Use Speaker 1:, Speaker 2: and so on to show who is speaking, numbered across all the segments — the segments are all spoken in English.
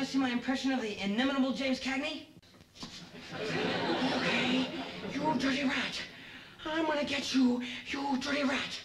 Speaker 1: want to see my impression of the inimitable James Cagney? Okay, you dirty rat. I'm gonna get you, you dirty rat.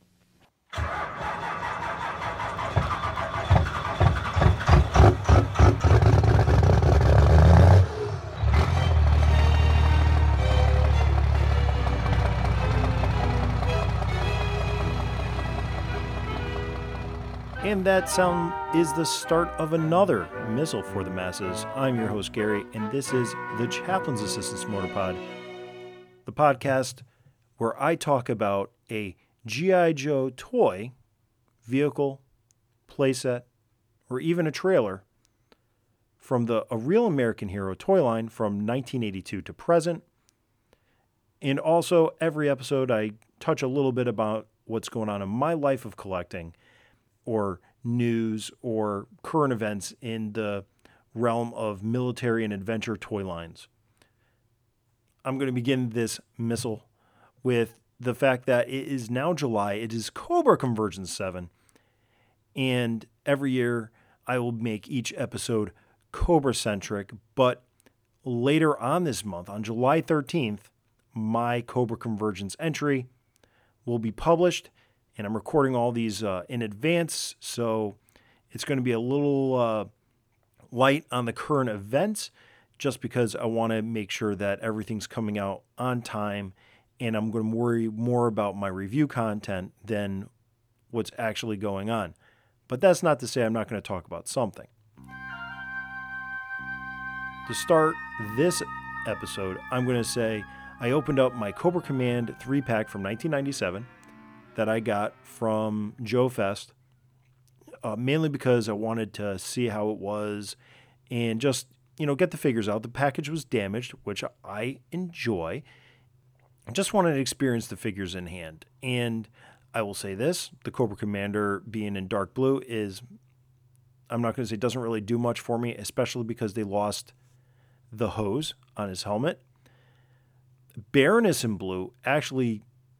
Speaker 2: And that sound is the start of another Missile for the Masses. I'm your host, Gary, and this is the Chaplain's Assistant's Motor Pod, the podcast where I talk about a G.I. Joe toy, vehicle, playset, or even a trailer from A Real American Hero toy line from 1982 to present. And also, every episode, I touch a little bit about what's going on in my life of collecting, or news or current events in the realm of military and adventure toy lines. I'm going to begin this missile with the fact that it is now July. It is Cobra Convergence 7. And every year I will make each episode Cobra-centric. But later on this month, on July 13th, my Cobra Convergence entry will be published. And I'm recording all these in advance, so it's going to be a little light on the current events, just because I want to make sure that everything's coming out on time, and I'm going to worry more about my review content than what's actually going on. But that's not to say I'm not going to talk about something. To start this episode, I'm going to say I opened up my Cobra Command 3-pack from 1997. That I got from Joe Fest, mainly because I wanted to see how it was and just, get the figures out. The package was damaged, which I enjoy. I just wanted to experience the figures in hand. And I will say this, the Cobra Commander being in dark blue is, I'm not going to say doesn't really do much for me, especially because they lost the hose on his helmet. Baroness in blue actually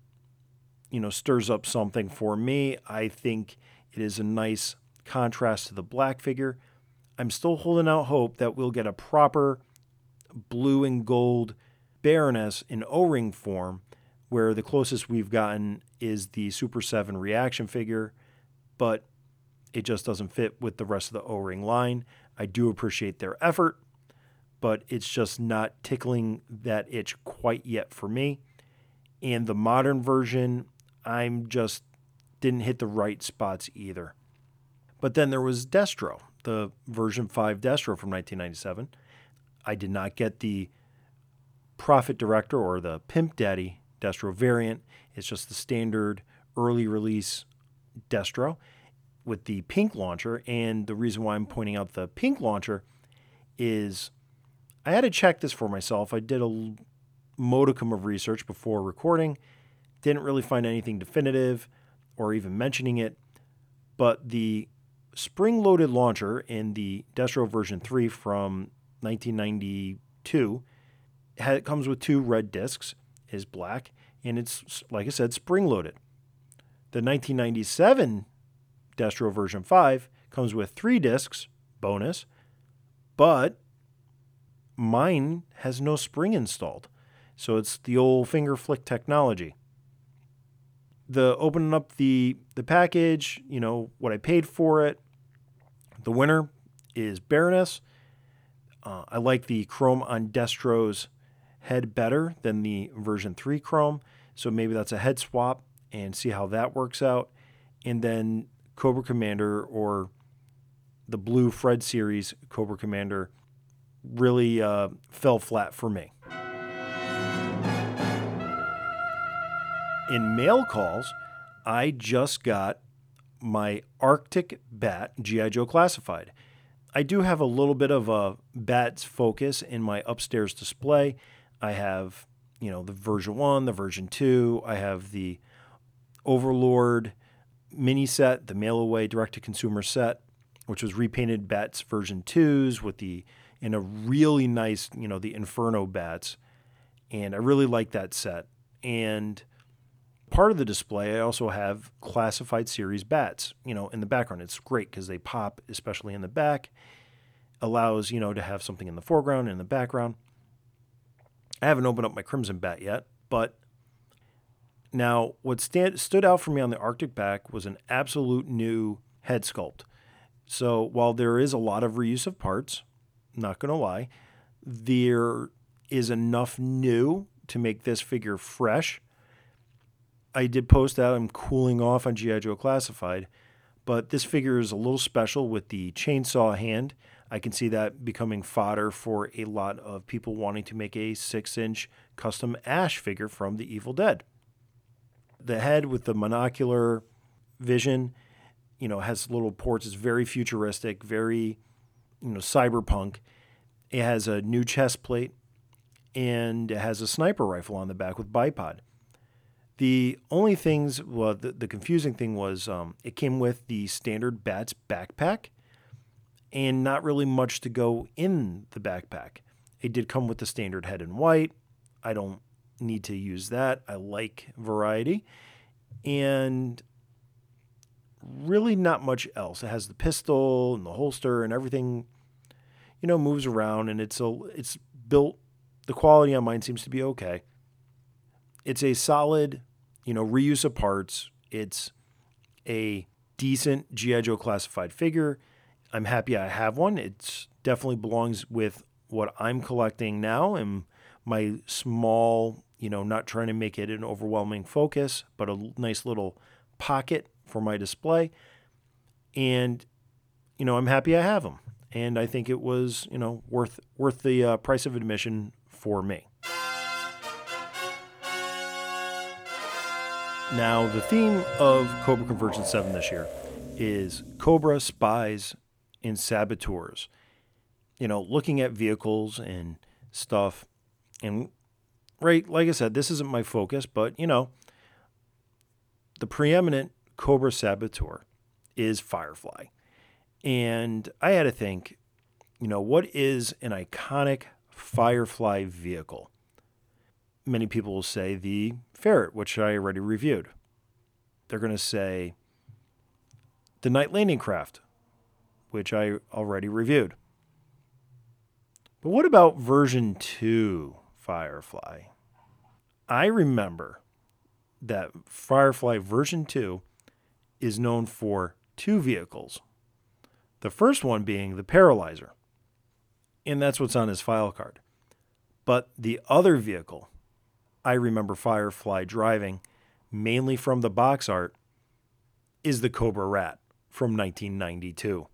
Speaker 2: stirs up something for me. I think it is a nice contrast to the black figure. I'm still holding out hope that we'll get a proper blue and gold Baroness in O-ring form, where the closest we've gotten is the Super 7 reaction figure, but it just doesn't fit with the rest of the O-ring line. I do appreciate their effort, but it's just not tickling that itch quite yet for me. And the modern version, I'm just didn't hit the right spots either. But then there was Destro, the version 5 Destro from 1997. I did not get the Prophet Director or the Pimp Daddy Destro variant. It's just the standard early release Destro with the pink launcher. And the reason why I'm pointing out the pink launcher is I had to check this for myself. I did a modicum of research before recording. Didn't really find anything definitive or even mentioning it, but the spring-loaded launcher in the Destro version 3 from 1992 comes with 2 red discs, is black, and it's, like I said, spring-loaded. The 1997 Destro version 5 comes with 3 discs, bonus, but mine has no spring installed, so it's the old finger flick technology. The opening up the package, what I paid for it. The winner is Baroness. I like the chrome on Destro's head better than the version 3 chrome, so maybe that's a head swap and see how that works out. And then Cobra Commander, or the Blue Fred series Cobra Commander, really fell flat for me. In mail calls, I just got my Arctic Bat G.I. Joe Classified. I do have a little bit of a Bat's focus in my upstairs display. I have, the version 1, the version 2. I have the Overlord mini set, the mail away direct-to-consumer set, which was repainted Bats version 2s in a really nice, the Inferno Bats. And I really like that set. And part of the display, I also have classified series bats, in the background. It's great because they pop, especially in the back. allows, to have something in the foreground and in the background. I haven't opened up my Crimson Bat yet, but now what stood out for me on the Arctic back was an absolute new head sculpt. So while there is a lot of reuse of parts, not going to lie, there is enough new to make this figure fresh. I did post that I'm cooling off on G.I. Joe Classified, but this figure is a little special with the chainsaw hand. I can see that becoming fodder for a lot of people wanting to make a 6-inch custom Ash figure from the Evil Dead. The head with the monocular vision, has little ports. It's very futuristic, very, cyberpunk. It has a new chest plate, and it has a sniper rifle on the back with bipod. The only things, the confusing thing was it came with the standard Bats backpack and not really much to go in the backpack. It did come with the standard head in white. I don't need to use that. I like variety. And really not much else. It has the pistol and the holster and everything, moves around, and it's built. The quality on mine seems to be okay. It's a solid, reuse of parts. It's a decent G.I. Joe Classified figure. I'm happy I have one. It definitely belongs with what I'm collecting now and my small, not trying to make it an overwhelming focus, but a nice little pocket for my display. And, I'm happy I have them. And I think it was, worth the price of admission for me. Now, the theme of Cobra Convergence 7 this year is Cobra, Spies, and Saboteurs. Looking at vehicles and stuff. And, right, like I said, this isn't my focus, but, the preeminent Cobra Saboteur is Firefly. And I had to think, what is an iconic Firefly vehicle? Many people will say the Ferret, which I already reviewed. They're going to say the Night Landing Craft, which I already reviewed. But what about version 2 Firefly? I remember that Firefly version 2 is known for 2 vehicles. The first one being the Paralyzer. And that's what's on his file card. But the other vehicle I remember Firefly driving, mainly from the box art, is the Cobra Rat from 1992.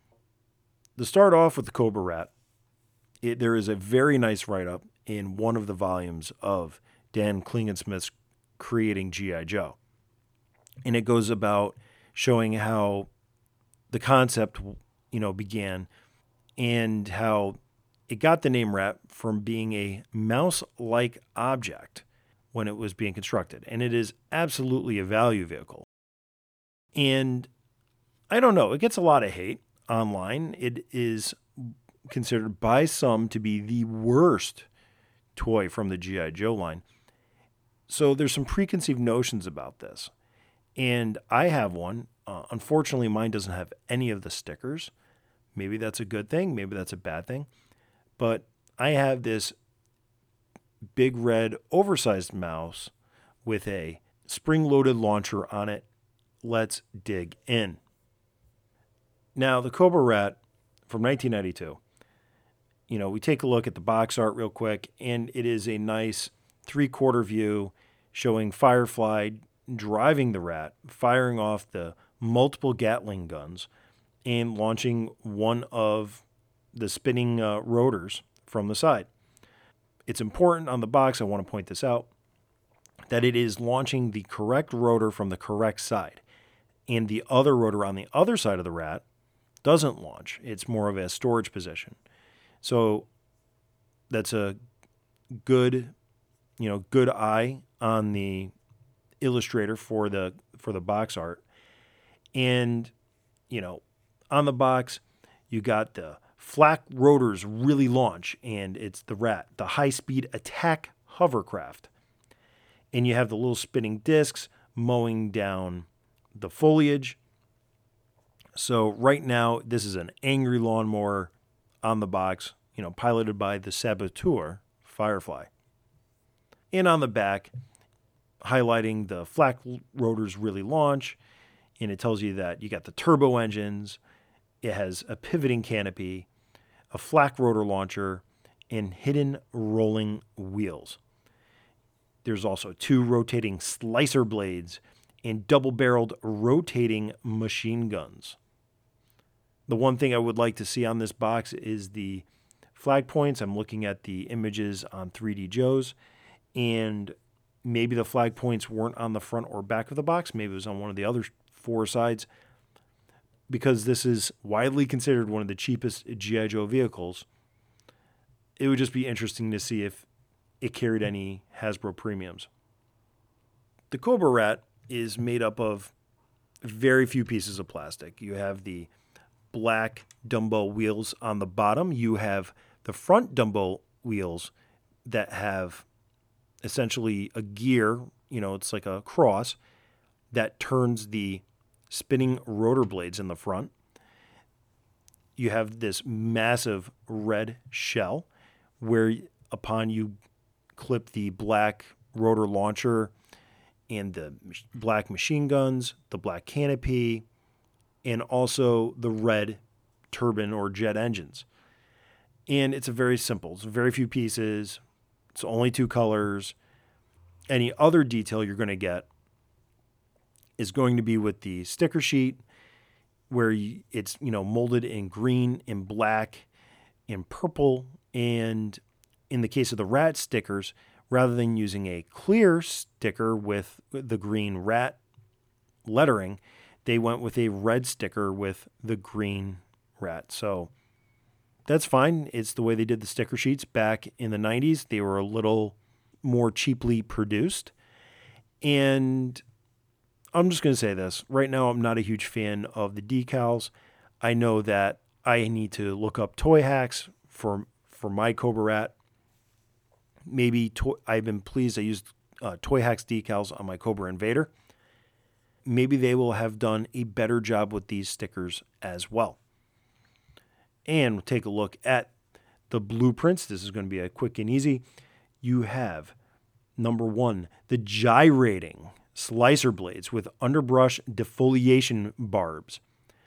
Speaker 2: To start off with the Cobra Rat, there is a very nice write-up in one of the volumes of Dan Klingensmith's Creating G.I. Joe. And it goes about showing how the concept, began and how it got the name Rat from being a mouse-like object when it was being constructed. And it is absolutely a value vehicle. And I don't know, it gets a lot of hate online. It is considered by some to be the worst toy from the G.I. Joe line. So there's some preconceived notions about this. And I have one. Unfortunately, mine doesn't have any of the stickers. Maybe that's a good thing. Maybe that's a bad thing. But I have this big red oversized mouse with a spring-loaded launcher on it. Let's dig in. Now, the Cobra Rat from 1992. We take a look at the box art real quick, and it is a nice 3/4 view showing Firefly driving the Rat, firing off the multiple Gatling guns, and launching one of the spinning rotors from the side. It's important on the box, I want to point this out, that it is launching the correct rotor from the correct side. And the other rotor on the other side of the Rat doesn't launch. It's more of a storage position. So that's a good eye on the illustrator for the box art. And, on the box, you got the flak rotors really launch, and it's the Rat, the high-speed attack hovercraft. And you have the little spinning discs mowing down the foliage. So right now, this is an angry lawnmower on the box, piloted by the Saboteur Firefly. And on the back, highlighting the flak rotors really launch, and it tells you that you got the turbo engines, it has a pivoting canopy, a flak rotor launcher, and hidden rolling wheels. There's also 2 rotating slicer blades and double-barreled rotating machine guns. The one thing I would like to see on this box is the flag points. I'm looking at the images on 3D Joe's, and maybe the flag points weren't on the front or back of the box. Maybe it was on one of the other 4 sides. Because this is widely considered one of the cheapest G.I. Joe vehicles, it would just be interesting to see if it carried any Hasbro premiums. The Cobra Rat is made up of very few pieces of plastic. You have the black Dumbo wheels on the bottom. You have the front Dumbo wheels that have essentially a gear, it's like a cross that turns the spinning rotor blades in the front. You have this massive red shell where upon you clip the black rotor launcher and the black machine guns, the black canopy, and also the red turbine or jet engines. And it's very simple. It's very few pieces. It's only 2 colors. Any other detail you're going to get is going to be with the sticker sheet, where it's molded in green, in black, in purple, and in the case of the rat stickers, rather than using a clear sticker with the green rat lettering, they went with a red sticker with the green rat. So that's fine. It's the way they did the sticker sheets back in the 90s. They were a little more cheaply produced. And I'm just going to say this. Right now, I'm not a huge fan of the decals. I know that I need to look up Toy Hacks for my Cobra Rat. Maybe I've been pleased I used Toy Hacks decals on my Cobra Invader. Maybe they will have done a better job with these stickers as well. And we'll take a look at the blueprints. This is going to be a quick and easy. You have, number 1, the gyrating slicer blades with underbrush defoliation barbs.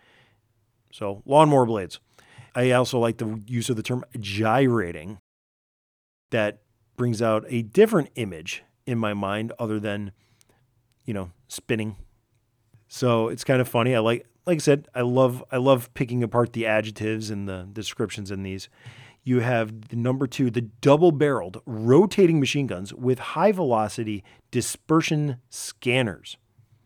Speaker 2: So, lawnmower blades. I also like the use of the term gyrating. That brings out a different image in my mind other than, spinning. So, it's kind of funny. Like I said, I love picking apart the adjectives and the descriptions in these. You have the number 2, the double-barreled rotating machine guns with high-velocity dispersion scanners.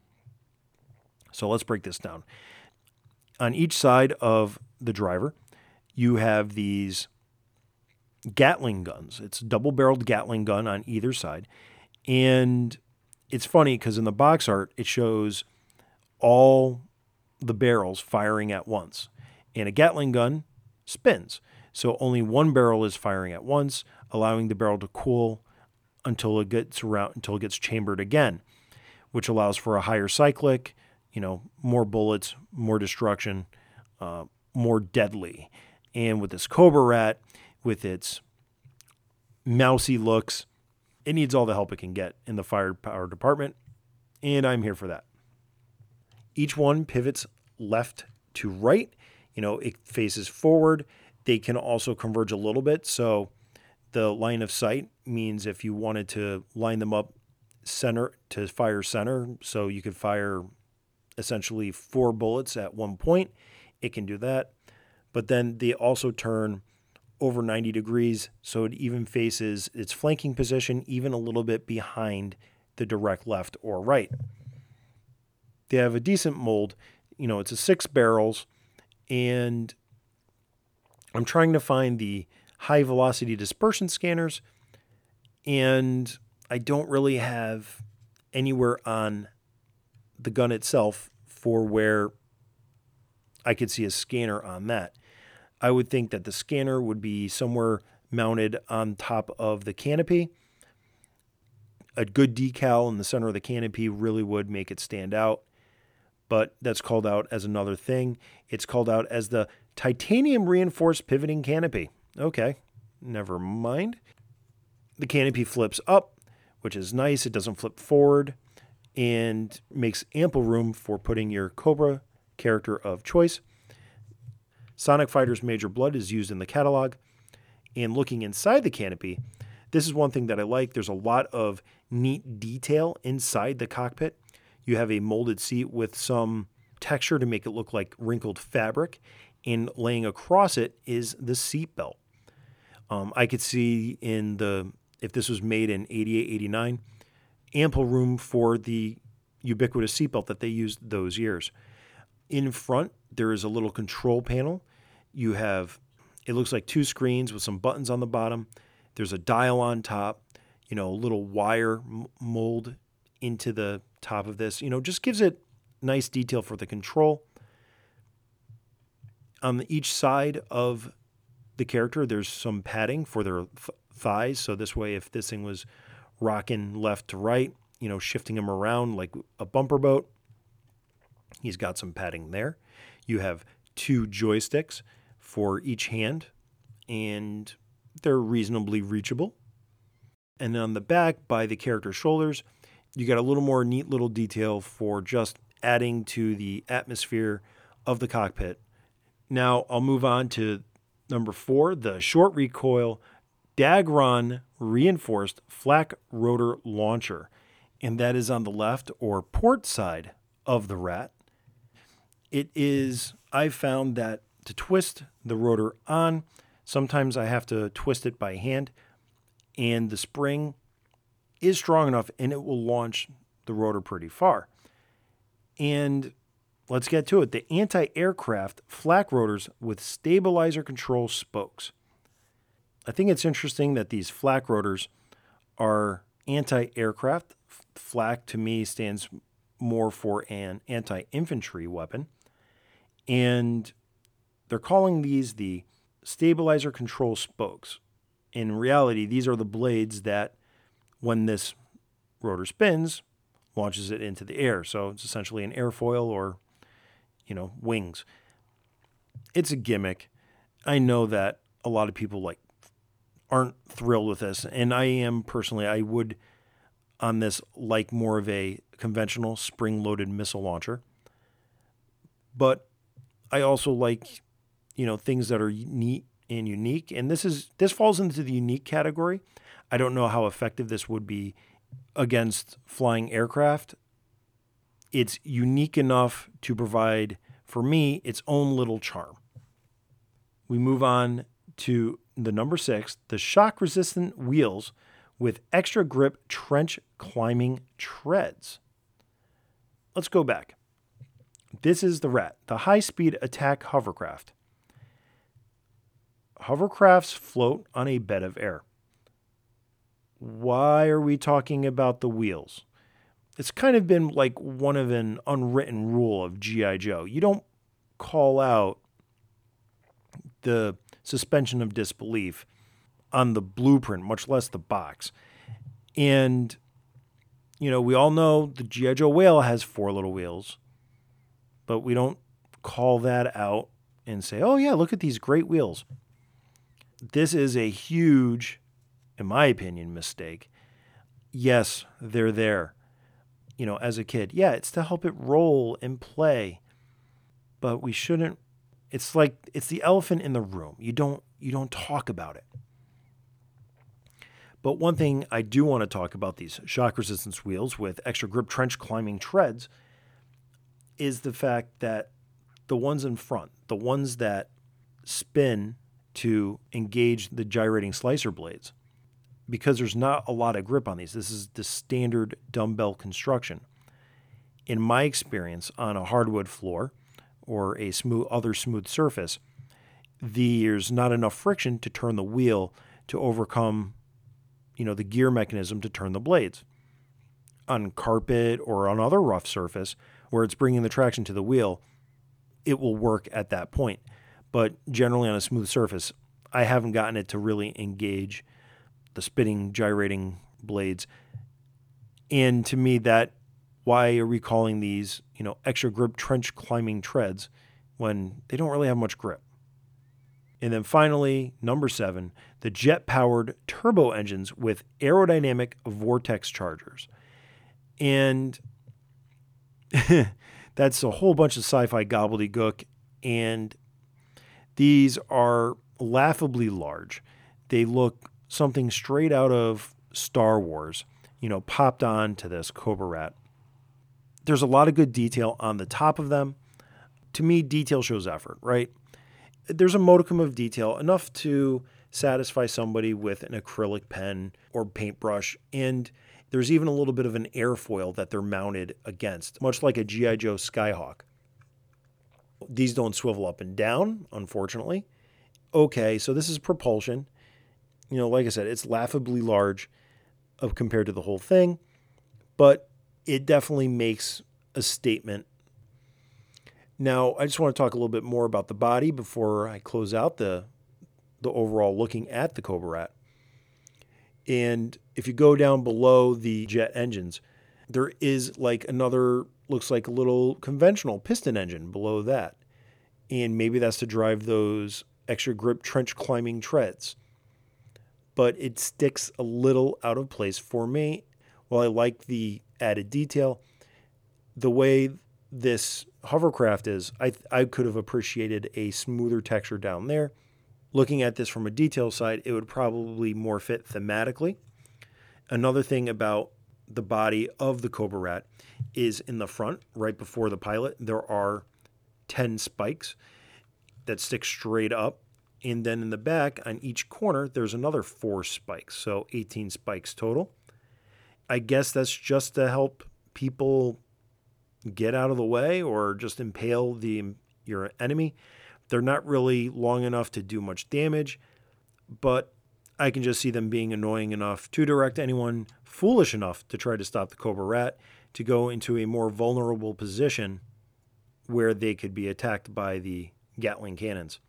Speaker 2: So let's break this down. On each side of the driver, you have these Gatling guns. It's a double-barreled Gatling gun on either side. And it's funny because in the box art, it shows all the barrels firing at once. And a Gatling gun spins. So only one barrel is firing at once, allowing the barrel to cool until it gets chambered again, which allows for a higher cyclic, more bullets, more destruction, more deadly. And with this Cobra Rat, with its mousy looks, it needs all the help it can get in the firepower department, and I'm here for that. Each one pivots left to right. It faces forward. They can also converge a little bit. So the line of sight means if you wanted to line them up center to fire center, so you could fire essentially 4 bullets at one point, it can do that. But then they also turn over 90 degrees, so it even faces its flanking position even a little bit behind the direct left or right. They have a decent mold. It's a 6 barrels, and I'm trying to find the high velocity dispersion scanners, and I don't really have anywhere on the gun itself for where I could see a scanner on that. I would think that the scanner would be somewhere mounted on top of the canopy. A good decal in the center of the canopy really would make it stand out, but that's called out as another thing. It's called out as the titanium reinforced pivoting canopy. Okay, never mind. The canopy flips up, which is nice. It doesn't flip forward and makes ample room for putting your Cobra character of choice. Sonic Fighter's Major Blood is used in the catalog. And looking inside the canopy, this is one thing that I like. There's a lot of neat detail inside the cockpit. You have a molded seat with some texture to make it look like wrinkled fabric, and laying across it is the seat belt. I could see if this was made in 88, 89, ample room for the ubiquitous seatbelt that they used those years. In front, there is a little control panel. You have, it looks like 2 screens with some buttons on the bottom. There's a dial on top, a little wire mold into the top of this, just gives it nice detail for the control. On each side of the character, there's some padding for their thighs. So this way, if this thing was rocking left to right, shifting him around like a bumper boat, he's got some padding there. You have 2 joysticks for each hand, and they're reasonably reachable. And then on the back, by the character's shoulders, you got a little more neat little detail for just adding to the atmosphere of the cockpit. Now I'll move on to number 4, the short recoil Dagron reinforced flak rotor launcher. And that is on the left or port side of the Rat. It is, I've found that to twist the rotor on, sometimes I have to twist it by hand, and the spring is strong enough and it will launch the rotor pretty far. And let's get to it. The anti-aircraft flak rotors with stabilizer control spokes. I think it's interesting that these flak rotors are anti-aircraft. Flak to me stands more for an anti-infantry weapon. And they're calling these the stabilizer control spokes. In reality, these are the blades that, when this rotor spins, launches it into the air. So it's essentially an airfoil or, wings. It's a gimmick. I know that a lot of people aren't thrilled with this. And I am personally, I would on this like more of a conventional spring-loaded missile launcher. But I also like, things that are neat and unique. And this falls into the unique category. I don't know how effective this would be against flying aircraft. It's unique enough to provide, for me, its own little charm. We move on to the number 6, the shock-resistant wheels with extra grip trench climbing treads. Let's go back. This is the Rat, the high-speed attack hovercraft. Hovercrafts float on a bed of air. Why are we talking about the wheels? It's kind of been like one of an unwritten rule of G.I. Joe. You don't call out the suspension of disbelief on the blueprint, much less the box. And, we all know the G.I. Joe whale has 4 little wheels, but we don't call that out and say, oh yeah, look at these great wheels. This is a huge, in my opinion, mistake. Yes, they're there. As a kid, yeah, it's to help it roll and play, but we shouldn't. It's the elephant in the room. You don't talk about it. But one thing I do want to talk about these shock resistance wheels with extra grip trench climbing treads is the fact that the ones in front, the ones that spin to engage the gyrating slicer blades, because there's not a lot of grip on these. This is the standard dumbbell construction. In my experience, on a hardwood floor or a other smooth surface, there's not enough friction to turn the wheel to overcome, the gear mechanism to turn the blades. On carpet or on other rough surface where it's bringing the traction to the wheel, it will work at that point. But generally on a smooth surface, I haven't gotten it to really engage the spinning, gyrating blades. And to me, why are we calling these, extra grip trench climbing treads when they don't really have much grip? And then finally, number 7, the jet-powered turbo engines with aerodynamic vortex chargers. And that's a whole bunch of sci-fi gobbledygook, and these are laughably large. They look something straight out of Star Wars, popped on to this Cobra Rat. There's a lot of good detail on the top of them. To me, detail shows effort, right? There's a modicum of detail, enough to satisfy somebody with an acrylic pen or paintbrush, and there's even a little bit of an airfoil that they're mounted against, much like a G.I. Joe Skyhawk. These don't swivel up and down, unfortunately. Okay, so this is propulsion. Like I said, it's laughably large compared to the whole thing, but it definitely makes a statement. Now, I just want to talk a little bit more about the body before I close out the overall looking at the Cobra Rat. And if you go down below the jet engines, there is looks like a little conventional piston engine below that. And maybe that's to drive those extra grip trench climbing treads. But it sticks a little out of place for me. While I like the added detail, the way this hovercraft is, I could have appreciated a smoother texture down there. Looking at this from a detail side, it would probably more fit thematically. Another thing about the body of the Cobra Rat is in the front, right before the pilot, there are 10 spikes that stick straight up. And then in the back, on each corner, there's another 4 spikes. So 18 spikes total. I guess that's just to help people get out of the way or just impale your enemy. They're not really long enough to do much damage, but I can just see them being annoying enough to direct anyone foolish enough to try to stop the Cobra Rat to go into a more vulnerable position where they could be attacked by the Gatling cannons.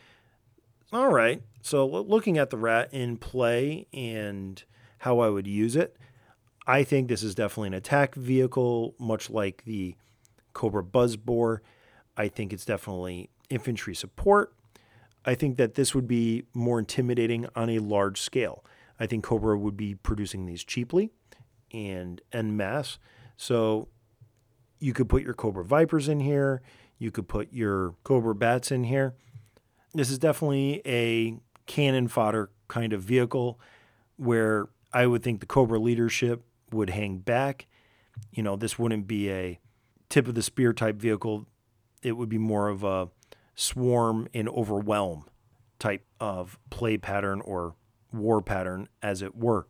Speaker 2: All right, so looking at the Rat in play and how I would use it, I think this is definitely an attack vehicle, much like the Cobra Buzzbore. I think it's definitely infantry support. I think that this would be more intimidating on a large scale. I think Cobra would be producing these cheaply and en masse. So you could put your Cobra Vipers in here. You could put your Cobra Bats in here. This is definitely a cannon fodder kind of vehicle where I would think the Cobra leadership would hang back. This wouldn't be a tip of the spear type vehicle. It would be more of a swarm and overwhelm type of play pattern or war pattern, as it were.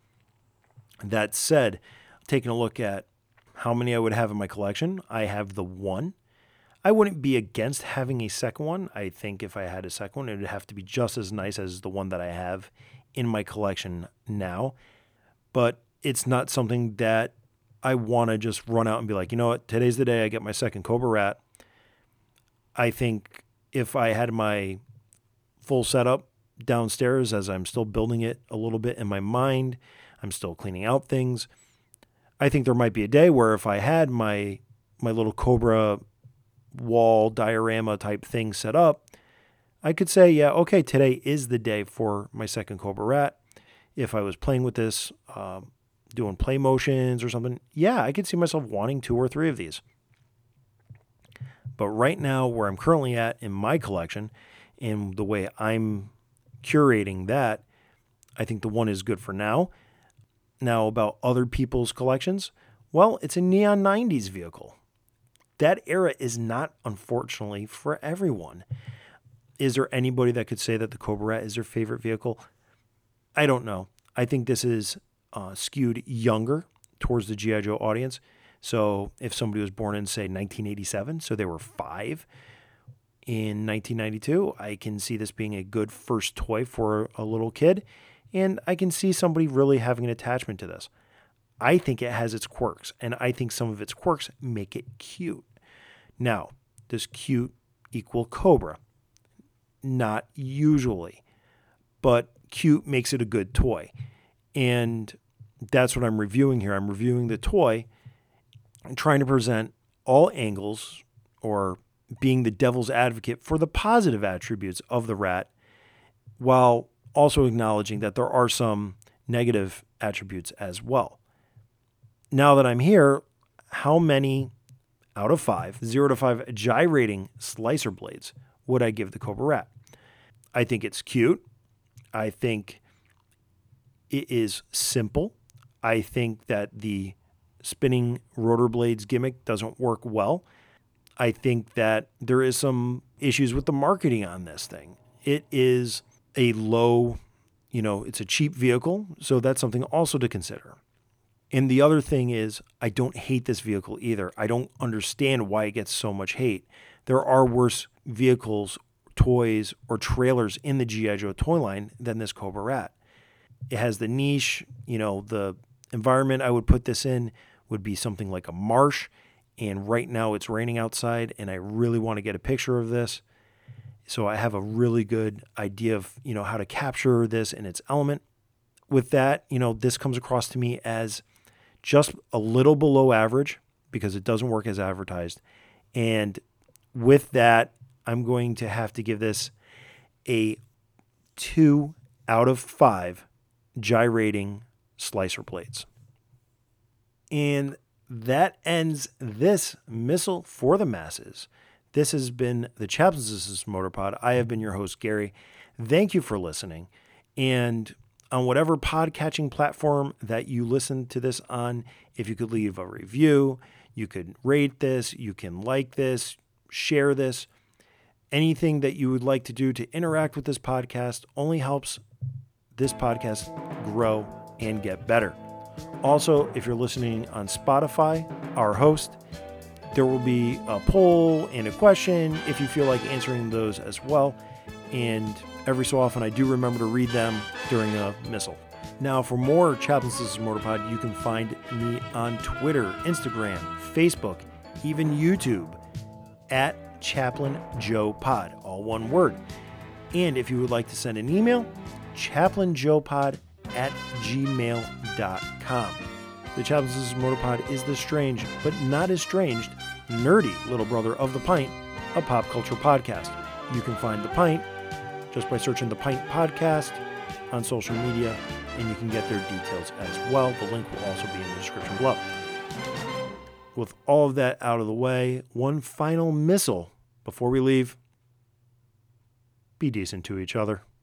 Speaker 2: That said, taking a look at how many I would have in my collection, I have the 1. I wouldn't be against having a second one. I think if I had a second one, it would have to be just as nice as the one that I have in my collection now. But it's not something that I want to just run out and be like, you know what, today's the day I get my second Cobra Rat. I think if I had my full setup downstairs, as I'm still building it a little bit in my mind, I'm still cleaning out things. I think there might be a day where if I had my little Cobra wall diorama type thing set up, I could say, yeah, okay, today is the day for my second Cobra Rat. If I was playing with this, doing play motions or something, yeah, I could see myself wanting 2 or 3 of these. But right now, where I'm currently at in my collection and the way I'm curating that, I think the 1 is good for now. Now, about other people's collections, well, it's a Neon 90s vehicle. That era is not, unfortunately, for everyone. Is there anybody that could say that the Cobra Rat is their favorite vehicle? I don't know. I think this is skewed younger towards the G.I. Joe audience. So if somebody was born in, say, 1987, so they were 5 in 1992, I can see this being a good first toy for a little kid. And I can see somebody really having an attachment to this. I think it has its quirks, and I think some of its quirks make it cute. Now, does cute equal Cobra? Not usually, but cute makes it a good toy. And that's what I'm reviewing here. I'm reviewing the toy and trying to present all angles, or being the devil's advocate for the positive attributes of the Rat, while also acknowledging that there are some negative attributes as well. Now that I'm here, how many out of 5, 0 to 5 gyrating slicer blades would I give the Cobra Rat? I think it's cute. I think it is simple. I think that the spinning rotor blades gimmick doesn't work well. I think that there is some issues with the marketing on this thing. It is a low, it's a cheap vehicle, so that's something also to consider. And the other thing is, I don't hate this vehicle either. I don't understand why it gets so much hate. There are worse vehicles, toys, or trailers in the G.I. Joe toy line than this Cobra Rat. It has the niche, the environment I would put this in would be something like a marsh. And right now it's raining outside and I really want to get a picture of this. So I have a really good idea of, how to capture this in its element. With that, this comes across to me as just a little below average because it doesn't work as advertised. And with that, I'm going to have to give this a 2 out of 5 gyrating slicer blades. And that ends this Missile for the Masses. This has been the Chaplain's Assistant Motor Pod. I have been your host, Gary. Thank you for listening. And on whatever podcatching platform that you listen to this on, if you could leave a review, you could rate this, you can like this, share this. Anything that you would like to do to interact with this podcast only helps this podcast grow and get better. Also, if you're listening on Spotify, our host, there will be a poll and a question if you feel like answering those as well. And every so often, I do remember to read them during a missile. Now, for more Chaplain's Assistant Motor Pod, you can find me on Twitter, Instagram, Facebook, even YouTube at Chaplain Joe Pod, all one word. And if you would like to send an email, chaplainjoepod@gmail.com. The Chaplain's Assistant Motor Pod is the strange, but not estranged, nerdy little brother of The Pint, a pop culture podcast. You can find The Pint just by searching The Pint Podcast on social media, and you can get their details as well. The link will also be in the description below. With all of that out of the way, one final missile before we leave. Be decent to each other.